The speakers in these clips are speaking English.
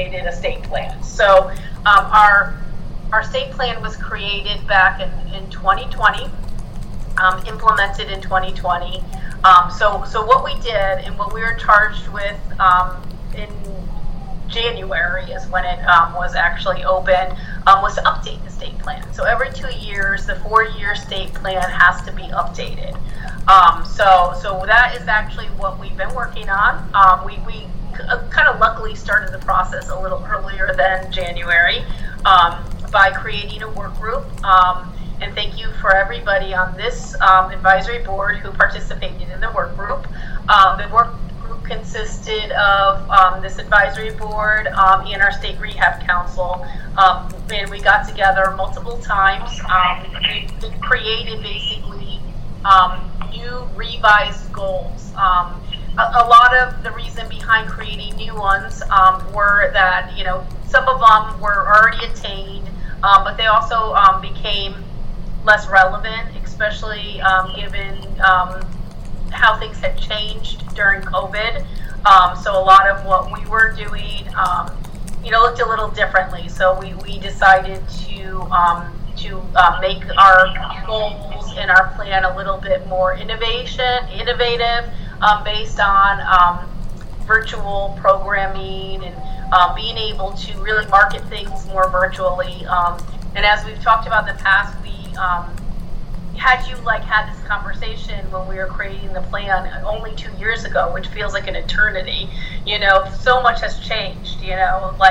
created a state plan. So our state plan was created back in 2020, implemented in 2020. So what we did and what we were charged with in January is when it was actually open, was to update the state plan. So every 2 years, the 4-year state plan has to be updated. So that is actually what we've been working on. We kind of luckily started the process a little earlier than January by creating a work group. And thank you for everybody on this advisory board who participated in the work group. The work group consisted of this advisory board and our state rehab council. And we got together multiple times. We created basically new revised goals. A lot of the reason behind creating new ones were that, some of them were already attained, but they also became less relevant, especially given how things had changed during COVID. So a lot of what we were doing, looked a little differently. So we decided to make our goals and our plan a little bit more innovative, based on virtual programming and being able to really market things more virtually. And as we've talked about in the past, we had this conversation when we were creating the plan only 2 years ago, which feels like an eternity. So much has changed, in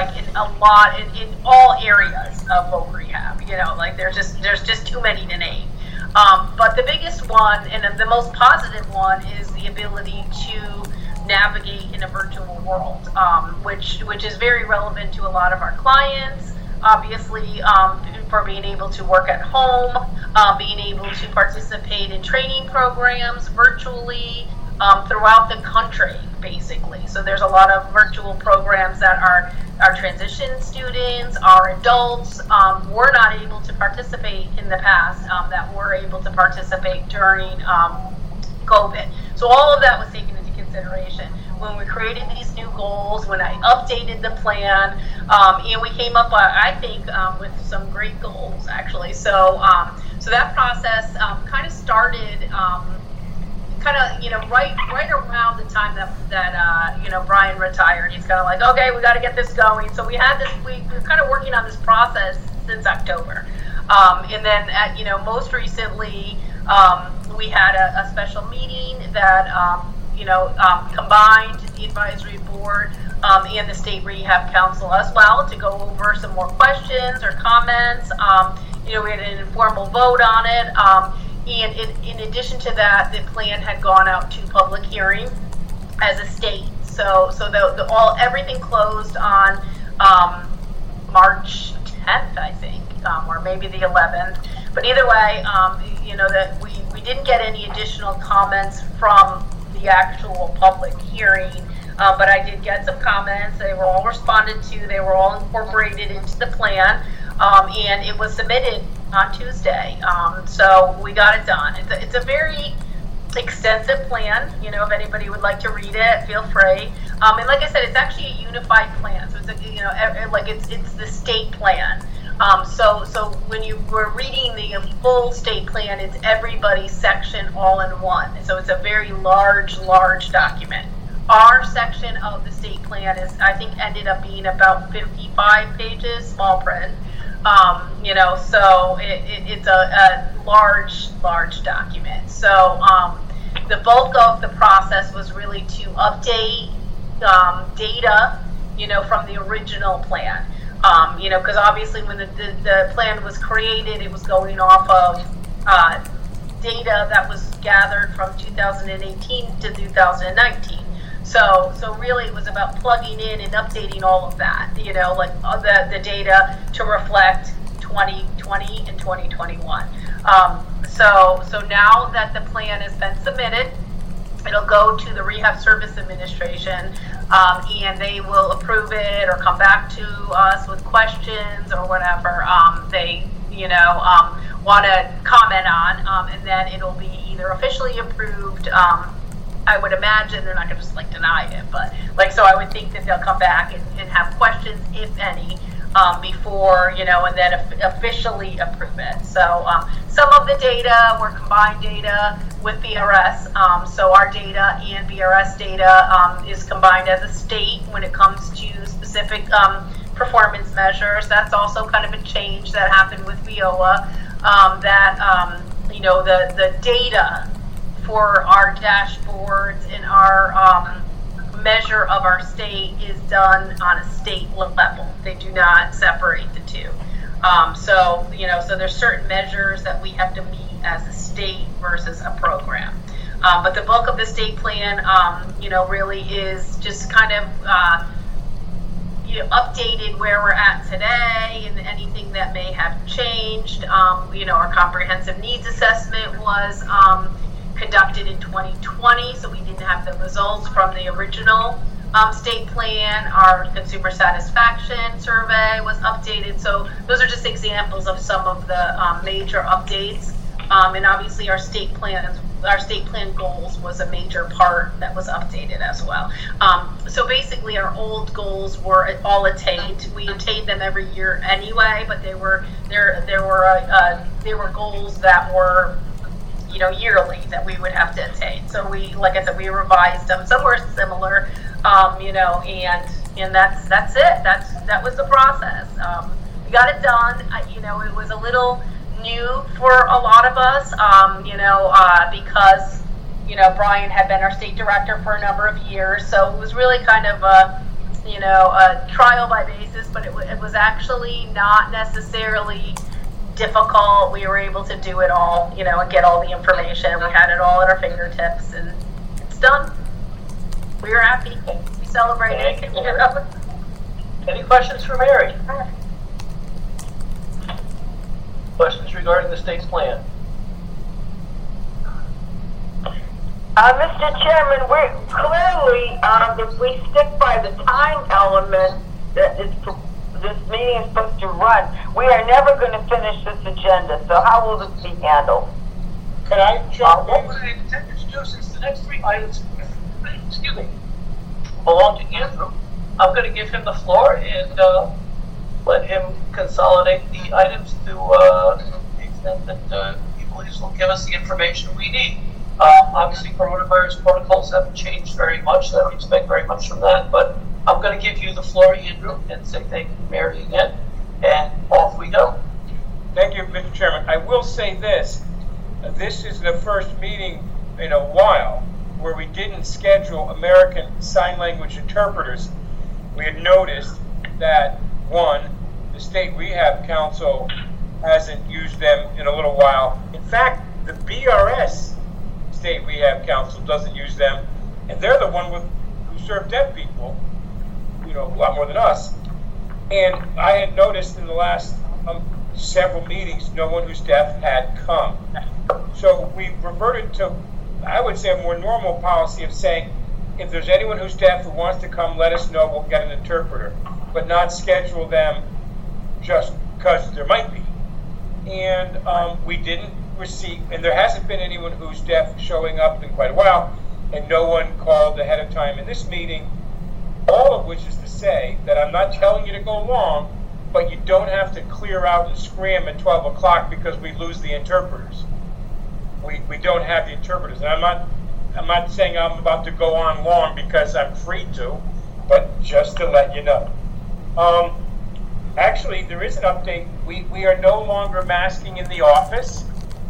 all areas of voc rehab, there's just too many to name. But the biggest one and the most positive one is the ability to navigate in a virtual world, which is very relevant to a lot of our clients. Obviously, for being able to work at home, being able to participate in training programs virtually throughout the country, basically. So there's a lot of virtual programs that our transition students, our adults were not able to participate in the past, that were able to participate during COVID. So all of that was taken into consideration when we created these new goals, when I updated the plan, and we came up, I think, with some great goals, actually. So that process kind of started, right around the time that Brian retired. He's kind of like, okay, we got to get this going. So we were kind of working on this process since October, and then most recently we had a special meeting that combined the advisory board and the state rehab council as well to go over some more questions or comments. We had an informal vote on it. And in addition to that, the plan had gone out to public hearing as a state. So everything closed on March 10th, I think, or maybe the 11th. But either way, that we didn't get any additional comments from the actual public hearing, but I did get some comments. They were all responded to. They were all incorporated into the plan, and it was submitted on Tuesday. So we got it done. It's a very extensive plan. If anybody would like to read it, feel free. And like I said, it's actually a unified plan. So it's it's the state plan. So when you were reading the full state plan, it's everybody's section all in one. So it's a very large document. Our section of the state plan ended up being about 55 pages, small print. So it's a large document. So the bulk of the process was really to update data, from the original plan. Because obviously when the plan was created, it was going off of data that was gathered from 2018 to 2019. So really it was about plugging in and updating all of that, the data to reflect 2020 and 2021. So now that the plan has been submitted, it'll go to the Rehab Service Administration, and they will approve it or come back to us with questions or whatever they want to comment on, and then it'll be either officially approved I would imagine they're not going to just like deny it, but like, so I would think that they'll come back and have questions, if any, before, you know, and then officially approve it. So some of the data were combined data with BRS. So our data and BRS data is combined as a state when it comes to specific performance measures. That's also kind of a change that happened with Veolia, that, you know, the data for our dashboards and our measure of our state is done on a state level. They do not separate the two. So, you know, so there's certain measures that we have to meet as a state versus a program. But the bulk of the state plan, you know, really is just kind of, you know, updated where we're at today and anything that may have changed. You know, our comprehensive needs assessment was conducted in 2020, so we didn't have the results from the original state plan. Our consumer satisfaction survey was updated. So those are just examples of some of the major updates. And obviously our state plan goals was a major part that was updated as well. So basically our old goals were all attained. We attained them every year anyway, but there were goals that were, you know, yearly that we would have to attain. So we, like I said, we revised them. Some were similar, you know, and that's it. That was the process. We got it done. You know, it was a little new for a lot of us, you know, because, you know, Brian had been our state director for a number of years. So it was really kind of a, you know, a trial by basis, but it was actually not necessarily difficult. We were able to do it all, you know, and get all the information. We had it all at our fingertips, and it's done. We were happy. We celebrated. You know. Any questions for Mary? Questions regarding the state's plan? Mr. Chairman, we're clearly, if we stick by the time element that this meeting is supposed to run, we are never going to finish this agenda. So how will this be handled? Can I jump in? What I intended to do, since the next 3 items, excuse me, belong to Andrew, I'm going to give him the floor and let him consolidate the items to the extent that he believes will give us the information we need. Obviously, coronavirus protocols haven't changed very much, so I don't expect very much from that, but I'm going to give you the floor, Andrew, and say thank you, Mary, again, and off we go. Thank you, Mr. Chairman. I will say this. This is the first meeting in a while where we didn't schedule American Sign Language interpreters. We had noticed that, one, the State Rehab Council hasn't used them in a little while. In fact, the BRS State Rehab Council doesn't use them, and they're the one who serve deaf people, you know, a lot more than us. And I had noticed in the last several meetings, no one who's deaf had come. So we reverted to, I would say, a more normal policy of saying, if there's anyone who's deaf who wants to come, let us know, we'll get an interpreter, but not schedule them just because there might be. And we didn't receive, and there hasn't been anyone who's deaf showing up in quite a while, and no one called ahead of time in this meeting, all of which is to say that I'm not telling you to go long, but you don't have to clear out and scram at 12 o'clock because we lose the interpreters. We don't have the interpreters. And I'm not saying I'm about to go on long because I'm free to, but just to let you know. Actually, there is an update. We are no longer masking in the office.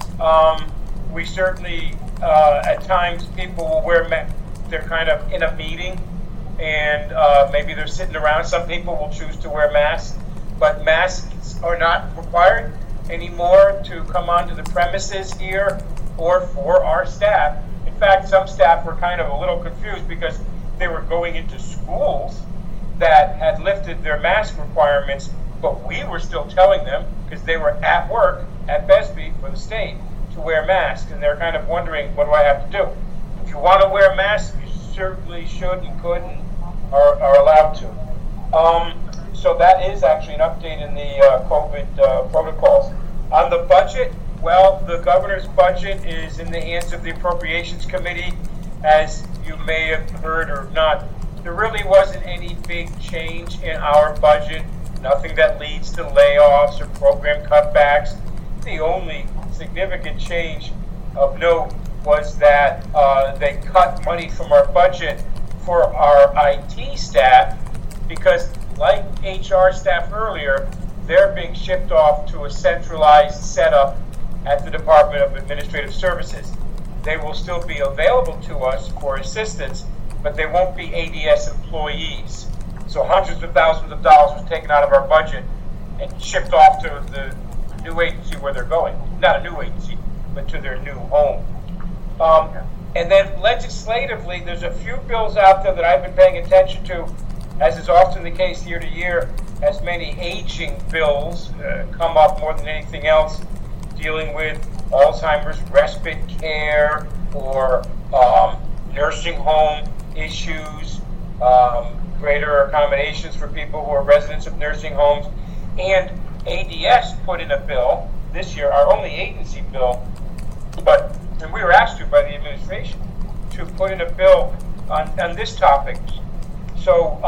We certainly, at times, people will wear masks. They're kind of in a meeting, and maybe they're sitting around. Some people will choose to wear masks, but masks are not required anymore to come onto the premises here or for our staff. In fact, some staff were kind of a little confused because they were going into schools that had lifted their mask requirements, but we were still telling them, because they were at work at BESB for the state, to wear masks, and they're kind of wondering, what do I have to do? If you want to wear masks, you certainly should and could and are allowed to. So that is actually an update in the COVID protocols. On the budget, well, the governor's budget is in the hands of the Appropriations Committee. As you may have heard or not, there really wasn't any big change in our budget, nothing that leads to layoffs or program cutbacks. The only significant change of note was that they cut money from our budget for our IT staff because, like HR staff earlier, they're being shipped off to a centralized setup at the Department of Administrative Services. They will still be available to us for assistance, but they won't be ADS employees. So hundreds of thousands of dollars was taken out of our budget and shipped off to the new agency where they're going. Not a new agency, but to their new home. And then legislatively, there's a few bills out there that I've been paying attention to, as is often the case year to year, as many aging bills come up more than anything else, dealing with Alzheimer's respite care or nursing home issues, greater accommodations for people who are residents of nursing homes. And ADS put in a bill this year, our only agency bill, and we were asked to by the administration to put in a bill on this topic. So,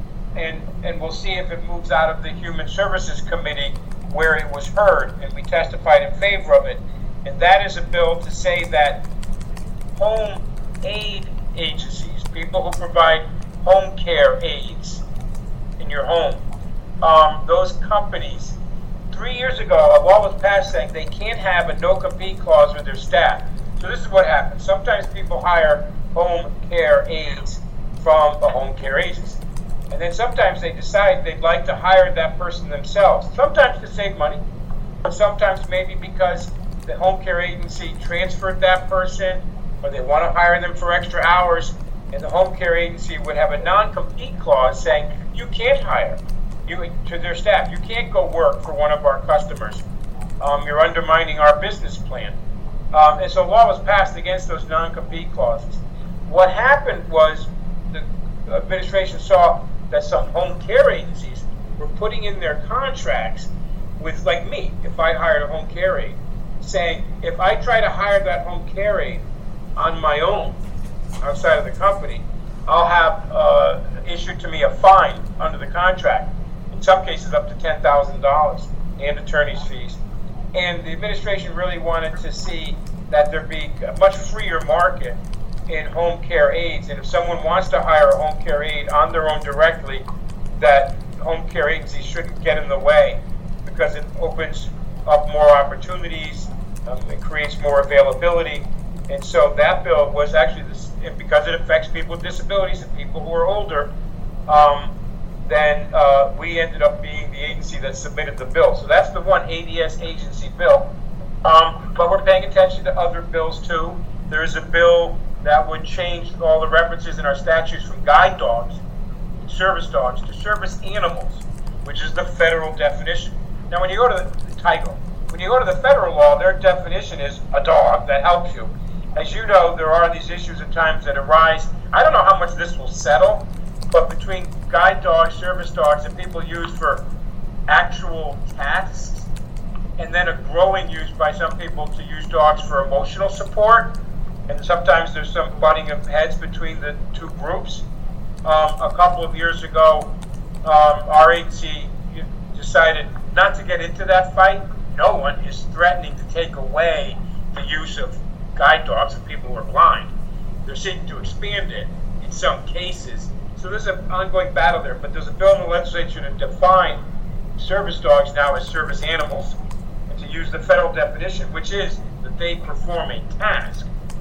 and we'll see if it moves out of the Human Services Committee where it was heard, and we testified in favor of it. And that is a bill to say that home aid agencies, people who provide home care aids in your home, those companies, 3 years ago, a law was passed saying they can't have a no-compete clause with their staff. So this is what happens. Sometimes people hire home care aides from a home care agency. And then sometimes they decide they'd like to hire that person themselves. Sometimes to save money, but sometimes maybe because the home care agency transferred that person, or they want to hire them for extra hours, and the home care agency would have a non-compete clause saying you can't hire to their staff. You can't go work for one of our customers. You're undermining our business plan. And so a law was passed against those non-compete clauses. What happened was the administration saw that some home care agencies were putting in their contracts with, like me, if I hired a home care aide, saying if I try to hire that home care aide on my own, outside of the company, I'll have issued to me a fine under the contract, in some cases up to $10,000, and attorney's fees. And the administration really wanted to see that there be a much freer market in home care aides, and if someone wants to hire a home care aide on their own directly, that home care agencies shouldn't get in the way, because it opens up more opportunities, it creates more availability. And so that bill was actually, because it affects people with disabilities and people who are older, then we ended up being the agency that submitted the bill. So that's the one ADS agency bill. But we're paying attention to other bills too. There is a bill that would change all the references in our statutes from guide dogs, service dogs, to service animals, which is the federal definition. Now when you go to the title, when you go to the federal law, their definition is a dog that helps you. As you know, there are these issues at times that arise. I don't know how much this will settle, but between guide dogs, service dogs that people use for actual tasks, and then a growing use by some people to use dogs for emotional support, and sometimes there's some butting of heads between the two groups. A couple of years ago, our agency decided not to get into that fight. No one is threatening to take away the use of guide dogs of people who are blind. They're seeking to expand it in some cases. So there's an ongoing battle there, but there's a bill in the legislature to define service dogs now as service animals, and to use the federal definition, which is that they perform a task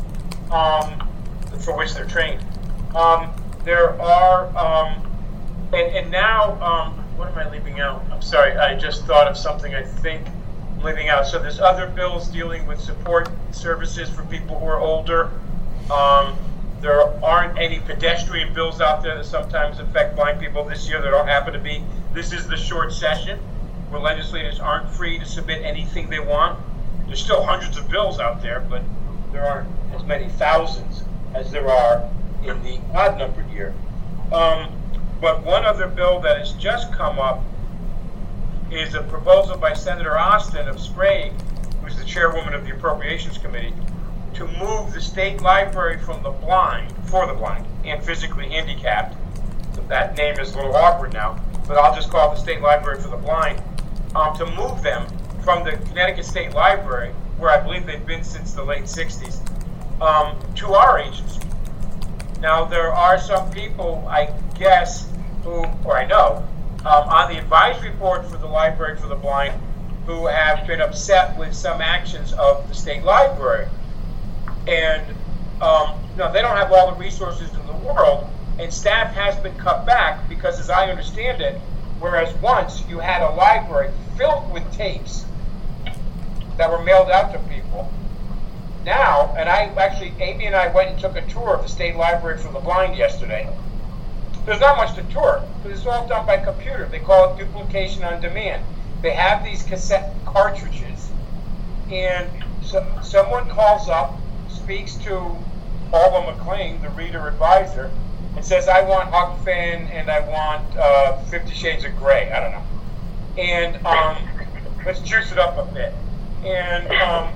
for which they're trained. There are, and now, what am I leaving out? I'm sorry, I just thought of something I think I'm leaving out. So there's other bills dealing with support services for people who are older. There aren't any pedestrian bills out there that sometimes affect blind people. This year there don't happen to be. This is the short session where legislators aren't free to submit anything they want. There's still hundreds of bills out there, but there aren't as many thousands as there are in the odd-numbered year. But one other bill that has just come up is a proposal by Senator Austin of Sprague, who's the chairwoman of the Appropriations Committee, to move the state library for the blind and physically handicapped. That name is a little awkward now, but I'll just call it the State Library for the Blind, to move them from the Connecticut State Library, where I believe they've been since the late 60s, to our agency. Now, there are some people, I guess, or I know, on the advisory board for the Library for the Blind, who have been upset with some actions of the state library. And they don't have all the resources in the world, and staff has been cut back because, as I understand it, whereas once you had a library filled with tapes that were mailed out to people, now, and Amy and I went and took a tour of the State Library for the Blind yesterday. There's not much to tour, because it's all done by computer. They call it duplication on demand. They have these cassette cartridges, and someone calls up, speaks to Paula McLean, the reader advisor, and says, I want Huck Finn and I want 50 Shades of Grey. I don't know. And let's juice it up a bit. And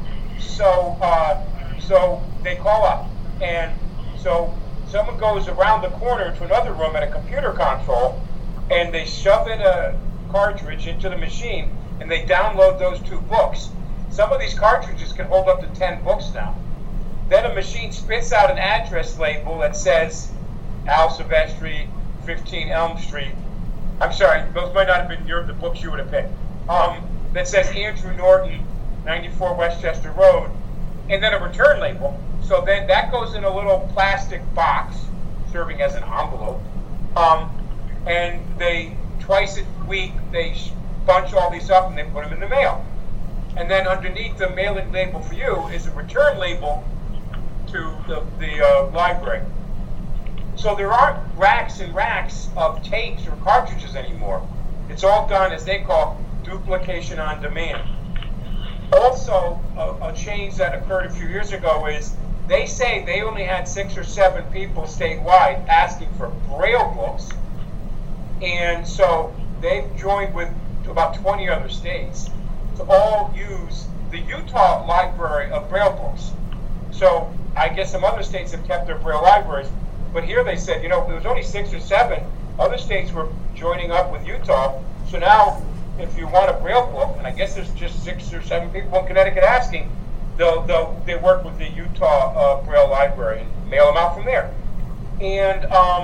so they call up. And so someone goes around the corner to another room at a computer console, and they shove in a cartridge into the machine, and they download those 2 books. Some of these cartridges can hold up to 10 books now. Then a machine spits out an address label that says Al Silvestri, 15 Elm Street. I'm sorry, those might not have been the books you would have picked. That says Andrew Norton, 94 Westchester Road, and then a return label. So then that goes in a little plastic box, serving as an envelope. And they, twice a week, they bunch all these up and they put them in the mail. And then underneath the mailing label for you is a return label to the library. So there aren't racks and racks of tapes or cartridges anymore. It's all done, as they call, duplication on demand. Also, a change that occurred a few years ago is they say they only had 6 or 7 people statewide asking for Braille books. And so they've joined with about 20 other states to all use the Utah Library of Braille books. So I guess some other states have kept their Braille libraries, but here they said, there was only 6 or 7. Other states were joining up with Utah. So now, if you want a Braille book, and I guess there's just 6 or 7 people in Connecticut asking, they work with the Utah Braille Library and mail them out from there. And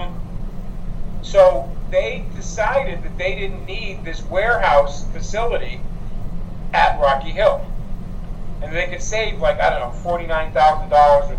so they decided that they didn't need this warehouse facility at Rocky Hill. And they could save $49,000 or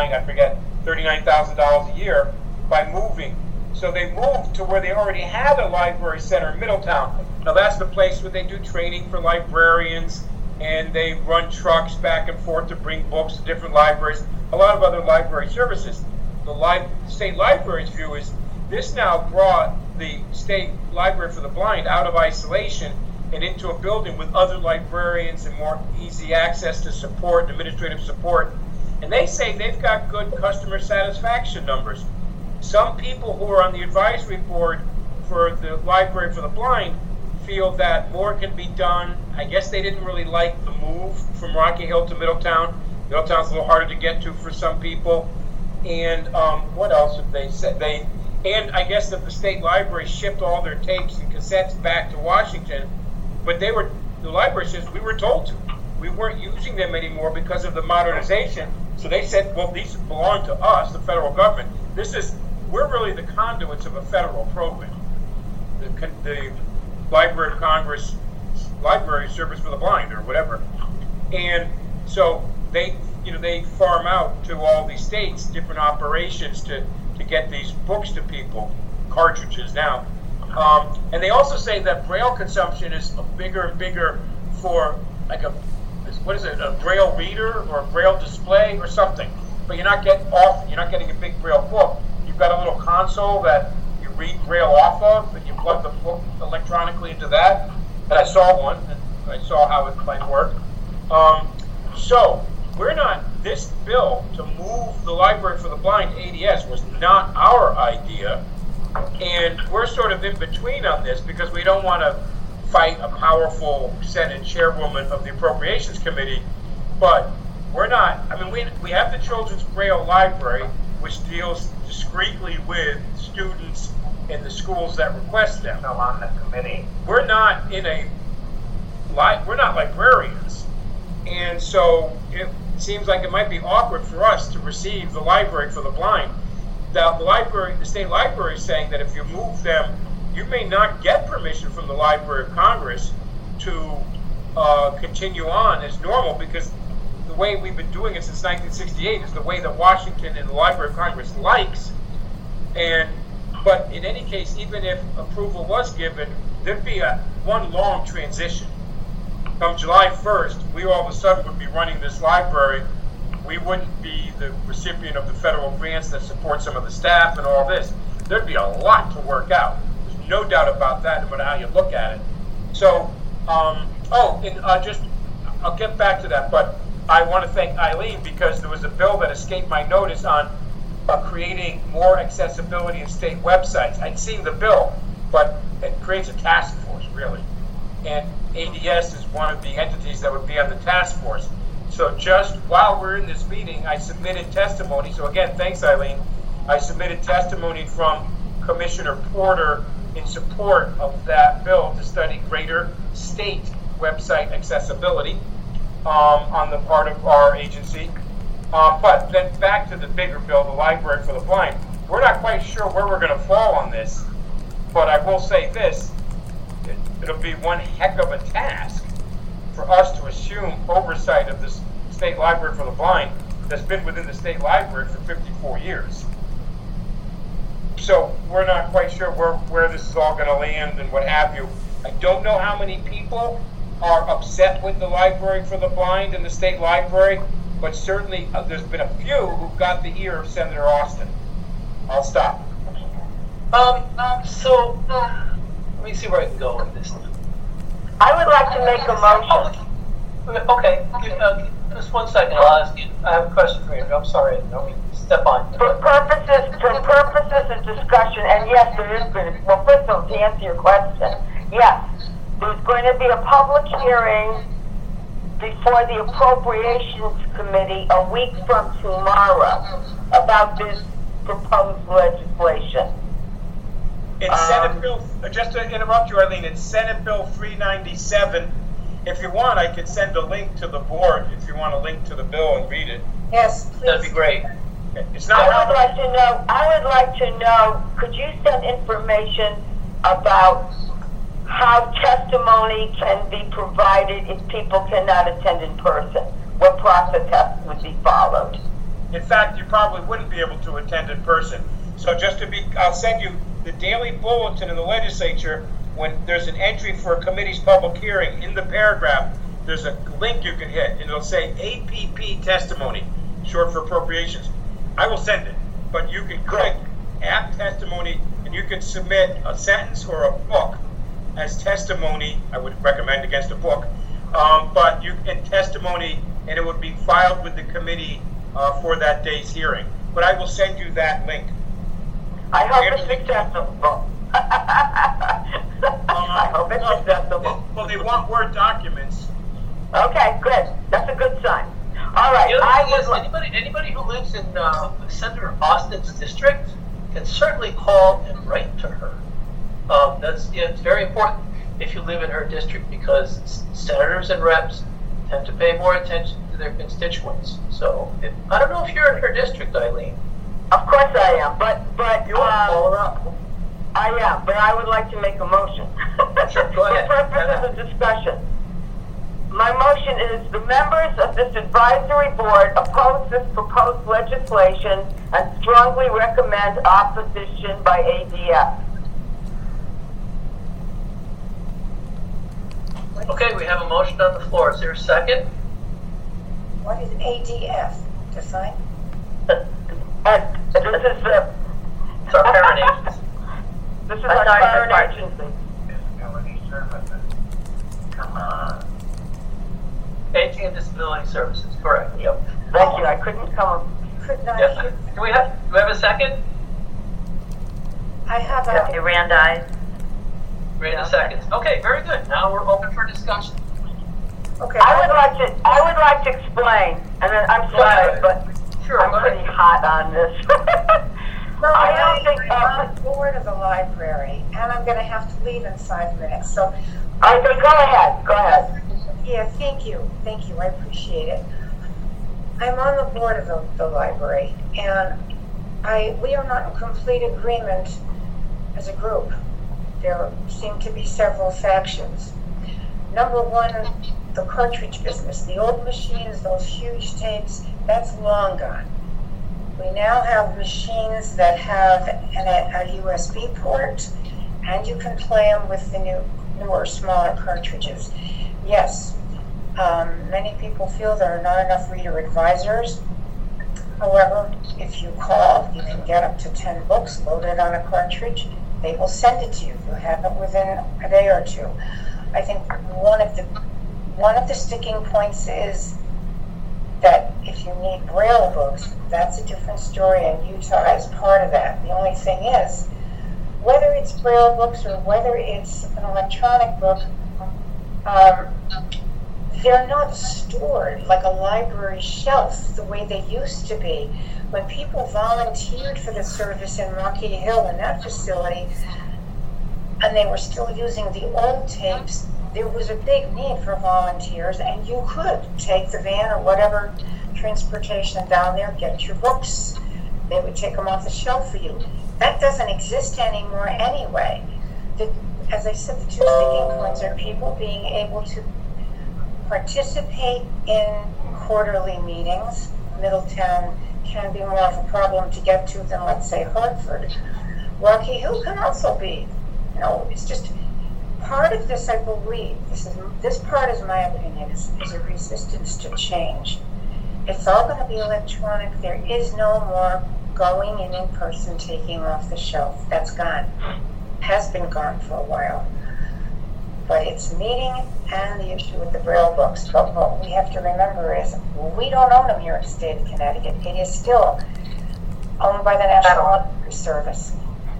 $39,000 a year by moving. So they moved to where they already had a library center in Middletown. Now that's the place where they do training for librarians, and they run trucks back and forth to bring books to different libraries, a lot of other library services. The state library's view is this now brought the State Library for the Blind out of isolation and into a building with other librarians and more easy access to support, administrative support. And they say they've got good customer satisfaction numbers. Some people who are on the advisory board for the Library for the Blind feel that more can be done. I guess they didn't really like the move from Rocky Hill to Middletown. Middletown's a little harder to get to for some people. And what else have they said? And I guess that the state library shipped all their tapes and cassettes back to Washington, but the library says we were told to. We weren't using them anymore because of the modernization. So they said, well, these belong to us, the federal government. We're really the conduits of a federal program. The Library of Congress, Library Service for the Blind, or whatever. And so they farm out to all these states different operations to get these books to people, cartridges now. And they also say that Braille consumption is bigger and bigger for a Braille reader or a Braille display or something. But you're not getting a big Braille book. You've got a little console that you read Braille off of, and you plug the book electronically into that. And I saw one, and I saw how it might work. So this bill to move the Library for the Blind, ADS, was not our idea. And we're sort of in between on this because we don't want to fight a powerful Senate chairwoman of the Appropriations Committee. But we're not, I mean, we have the Children's Braille Library, which deals discreetly with students in the schools that request them. I'm on the committee. We're not we're not librarians. And so it seems like it might be awkward for us to receive the library for the blind. The state library is saying that if you move them, you may not get permission from the Library of Congress to continue on as normal, because the way we've been doing it since 1968 is the way that Washington and the Library of Congress likes. But in any case, even if approval was given, there'd be one long transition. Come July 1st, we all of a sudden would be running this library. We wouldn't be the recipient of the federal grants that support some of the staff and all this. There'd be a lot to work out. There's no doubt about that, no matter how you look at it. So, I'll get back to that, but I want to thank Eileen, because there was a bill that escaped my notice on creating more accessibility in state websites. I'd seen the bill, but it creates a task force, really. And ADS is one of the entities that would be on the task force. So just while we're in this meeting, I submitted testimony. So again, thanks, Eileen. I submitted testimony from Commissioner Porter in support of that bill to study greater state website accessibility on the part of our agency. But then back to the bigger bill, the Library for the Blind. We're not quite sure where we're going to fall on this, but I will say this. It'll be one heck of a task for us to assume oversight of this State Library for the Blind that's been within the State Library for 54 years. So we're not quite sure where this is all going to land and what have you. I don't know how many people are upset with the Library for the Blind and the State Library, but certainly there's been a few who got the ear of Senator Austin. I'll stop. Let me see where I can go with this. I would like to make a motion. Okay, just 1 second. I'll ask you. I have a question for you. I'm sorry. Step on. For purposes of discussion, and yes, there is going to. Well, first of all, to answer your question, yes, there's going to be a public hearing before the Appropriations Committee a week from tomorrow about this proposed legislation. It's Senate Bill, just to interrupt you, Eileen, it's Senate Bill 397. If you want, I could send a link to the board if you want a link to the bill and read it. Yes, please. That'd be great. It's not. I would like to know, could you send information about how testimony can be provided if people cannot attend in person? What process would be followed? In fact, you probably wouldn't be able to attend in person. So I'll send you the daily bulletin in the legislature. When there's an entry for a committee's public hearing, in the paragraph, there's a link you can hit, and it'll say APP testimony, short for appropriations. I will send it, but you can click app testimony, and you can submit a sentence or a book as testimony. I would recommend against a book, but you can testimony, and it would be filed with the committee for that day's hearing. But I will send you that link. I hope it's accessible. I hope it's accessible. Well, they want Word documents. Okay, good. That's a good sign. All right. Anybody who lives in Senator Austin's district can certainly call and write to her. It's very important if you live in her district, because senators and reps tend to pay more attention to their constituents. So I don't know if you're in her district, Eileen. Of course I am, but You want to call her up? I am, but I would like to make a motion. Sure, go ahead. For purposes of discussion. My motion is the members of this advisory board oppose this proposed legislation and strongly recommend opposition by ADS. Okay, we have a motion on the floor. Is there a second? What is ADF? Define. This is It's our parent agency. This is our parent agency. Disability Services. Come on. Aging and Disability Services, correct. Yep. Thank you. I couldn't come up. Could not Yes. hear. Do we have a second? I have Okay, a. Rand, aye. Random seconds. Okay, very good. Now we're open for discussion. Okay. I would like to explain, and then I'm sorry, but Sure, I'm go ahead. pretty hot on this. No, I don't think, I'm on the board of the library, and I'm gonna have to leave in 5 minutes, so, okay, go ahead. yeah, thank you, I appreciate it. I'm on the board of the library, and we are not in complete agreement as a group. There seem to be several factions. Number one, the cartridge business, the old machines, those huge tapes, that's long gone. We now have machines that have a USB port, and you can play them with the newer, smaller cartridges. Yes, many people feel there are not enough reader advisors. However, if you call, you can get up to 10 books loaded on a cartridge. They will send it to you. You'll have it within a day or two. I think one of the sticking points is that if you need Braille books, that's a different story, and Utah is part of that. The only thing is, whether it's Braille books or whether it's an electronic book, they're not stored like a library shelf the way they used to be. When people volunteered for the service in Rocky Hill in that facility, and they were still using the old tapes, there was a big need for volunteers, and you could take the van or whatever transportation down there, get your books. They would take them off the shelf for you. That doesn't exist anymore anyway. As I said, the two sticking points are people being able to participate in quarterly meetings. Middletown can be more of a problem to get to than, let's say, Hartford. Rocky Hill can also be. It's just part of this, I believe, this part is my opinion, is a resistance to change. It's all going to be electronic. There is no more going in person, taking off the shelf. That's gone. Has been gone for a while. But it's meeting and the issue with the Braille books. But what we have to remember is we don't own them here in the state of Connecticut. It is still owned by the National Library Service.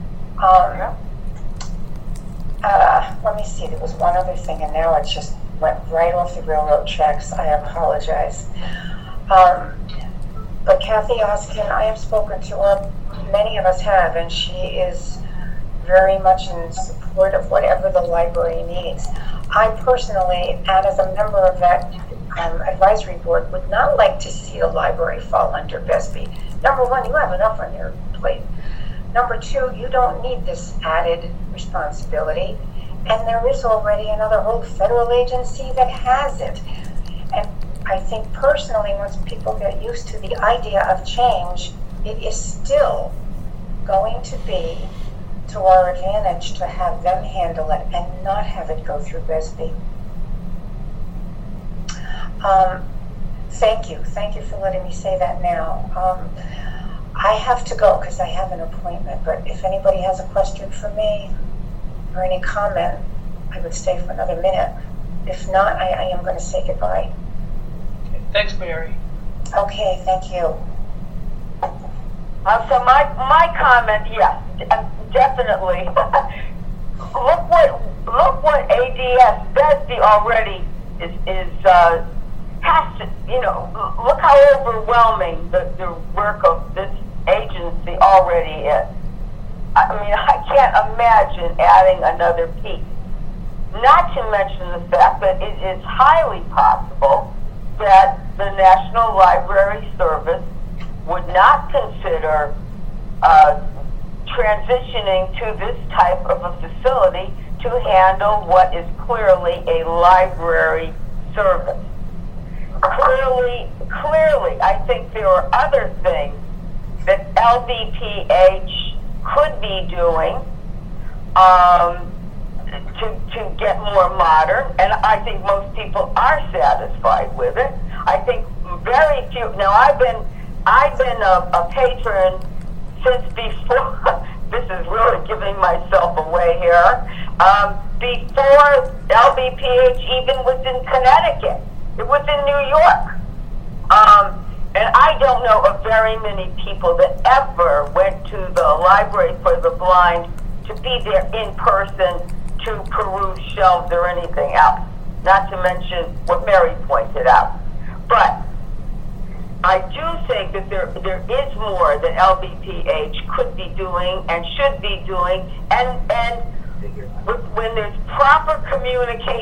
Let me see, there was one other thing, and now it just went right off the railroad tracks. I apologize. But Kathy Oskin, I have spoken to her, many of us have, and she is very much in support of whatever the library needs. I personally, and as a member of that advisory board, would not like to see the library fall under BESB. Number one, you have enough on your plate. Number two, you don't need this added responsibility. And there is already another whole federal agency that has it. And I think personally, once people get used to the idea of change, it is still going to be to our advantage to have them handle it and not have it go through BESB. Thank you. Thank you for letting me say that now. I have to go because I have an appointment, but if anybody has a question for me or any comment, I would stay for another minute. If not, I am going to say goodbye. Thanks, Mary. Okay, thank you. So my comment, yes, definitely. look what ADS BESB already is has to, look how overwhelming the work of this agency already is. I mean, I can't imagine adding another piece. Not to mention the fact that it is highly possible that the National Library Service would not consider transitioning to this type of a facility to handle what is clearly a library service. Clearly, I think there are other things that LBPH could be doing to get more modern, and I think most people are satisfied with it. I think very few. Now, I've been a patron since before. This is really giving myself away here. Before LBPH even was in Connecticut, it was in New York. And I don't know of very many people that ever went to the Library for the Blind to be there in person to peruse shelves or anything else. not to mention what Mary pointed out. But I do think that there is more that LBPH could be doing and should be doing, and when there's proper communication